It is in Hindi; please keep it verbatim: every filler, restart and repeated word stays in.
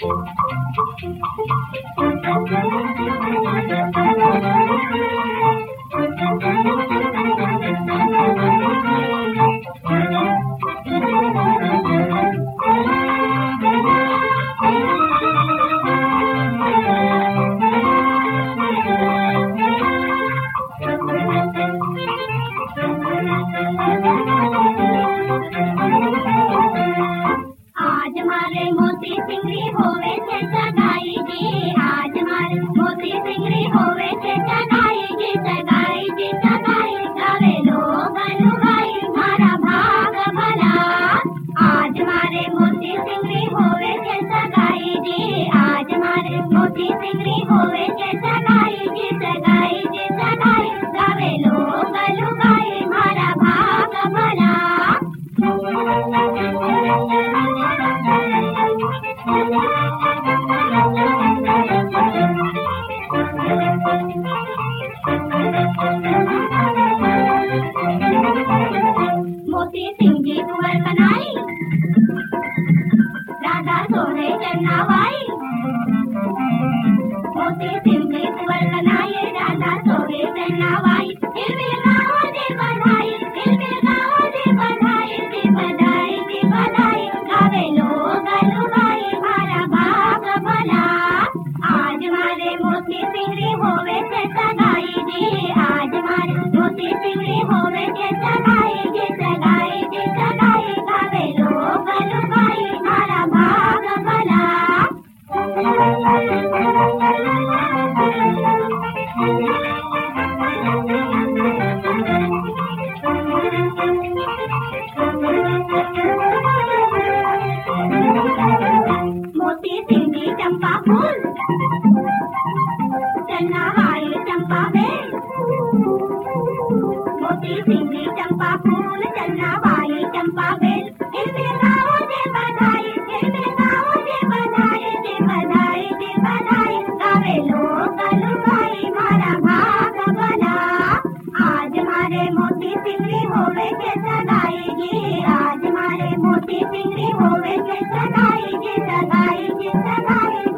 मोती सिंह जी कुंवर बनाई, राधा सोने चन्नाबाई। मोती सिंह जी कुंवर बनाई, राधा सोने चन्नाबाई। दिल में गाओ दे बधाई, दिल में गाओ दे बधाई, दे बधाई दे बधाई, गावे लोग लुगाई मारा भाग भला। आज मारे मोती सिंह जी होवे से सगाई जी, आज मारे मोती सिंह जी होवे से सगाई जी, सगाई जी सगाई, गावे लोग लुगाई मारा भाग भला। मोती सिंह जी चंपा फूल, चन्नाबाई चंपा बेल। मोती सिंह जी चंपा फूल, चन्नाबाई चंपा बेल। दिल में गाओ दे बधाई, दिल में गाओ दे बधाई, दे बधाई दे बधाई, गावे लोग लुगाई मारा भाग भला। आज मारे मोती सिंह जी होवे के सगाई जी, आज मारे मोती सिंह जी होवे के सगाई जी, सगाई जी सगाई।